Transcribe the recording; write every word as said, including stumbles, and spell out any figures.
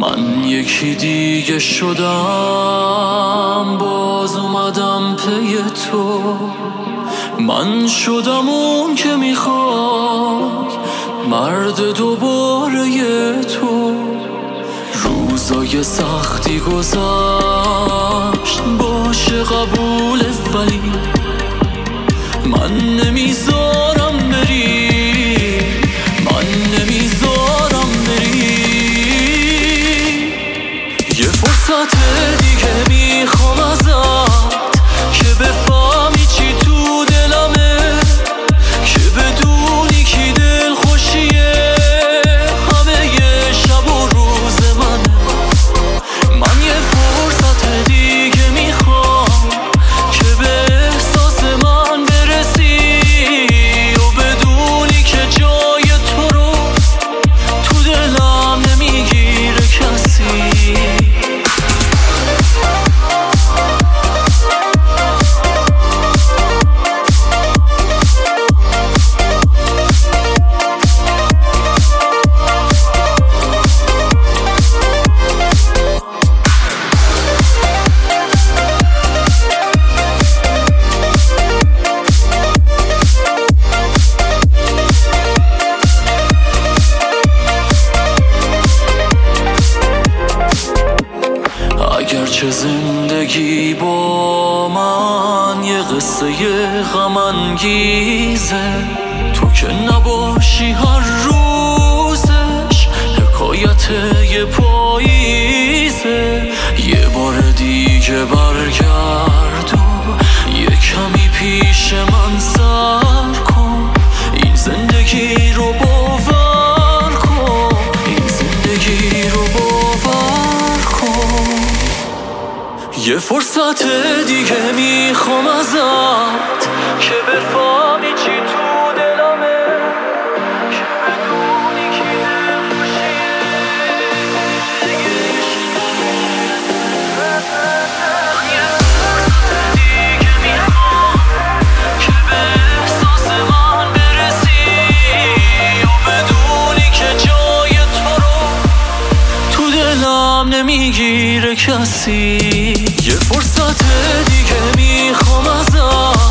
من یکی دیگه شدم، باز اومدم پی تو. من شدم اون که میخوای، مرد دوباره تو. روزای سختی گذشت، باشه قبوله، ولی من نمیذارم بری، من نمیذارم بری. یه فرصت دیگه میخوام ازت که بفهمی چی تو دلمه، که بدونی کی دل خوشیه همه یه شب و روز منه. من یه فرصت دیگه میخوام که به احساس من برسی و بدونی که جای تو رو تو دلم نمیگیره کسی. اگرچه زندگی با من یه قصه غم انگیزه، تو که نباشی هر روزش حکایت یه پاییزه. یه بار دیگه برگرد و یه کمی پیش من سر کن، این زندگی رو باور کن، این زندگی رو باور کن. یه فرصت دیگه میخوام ازت که بفهمی چی تو دلمه، که بدونی کی دل خوشیه. یه فرصت دیگه میخوام که به احساس من برسی و بدونی که جای تو رو تو دلم نمیگیره کسی. یه فرصت دیگه میخوام ازت